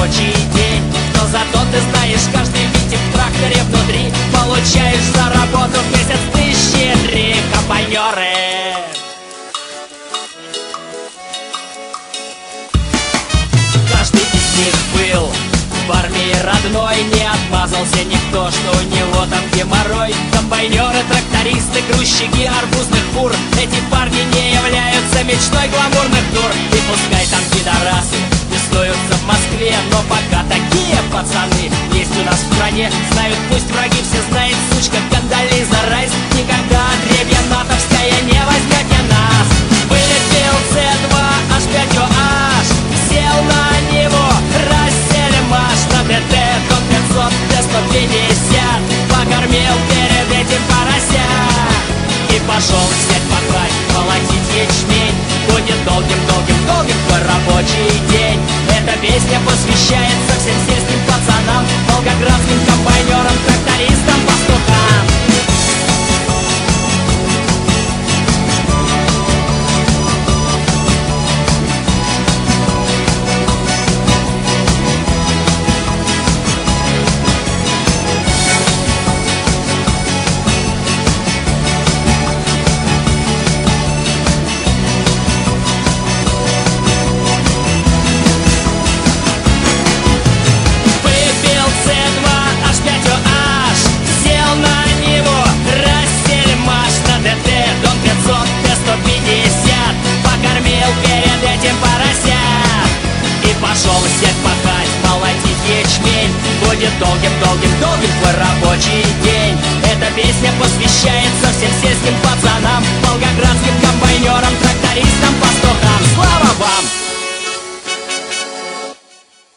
рабочий день. Но зато ты знаешь, каждый винтик в тракторе внутри получаешь за работу в месяц ты щедрее, компаньоры. Каждый из них был в армии родной, не отмазался никто, что у него там геморрой. Комбайнеры, трактористы, грузчики арбузных фур, эти парни не являются мечтой гламурных дур. И пускай там пидорасы пиздуются в Москве, но пока такие пацаны есть у нас в стране. Знают пусть враги, все знает сучка Кондолиза Райс. Никогда отребья натовская не возьмете нас. Вылетел C2H5OH, сел на него, расселим маш на ДТ, Дон 500, Т-150, покормил перед этим порося и пошел в сеть пахать, молотить ячмень. Будет долгим-долгим-долгим твой рабочий день. Эта песня посвящается всем сельским пацанам, волгоградским комбайнерам, трактористам, пастухам. Будет долгим-долгим-долгим твой рабочий день. Эта песня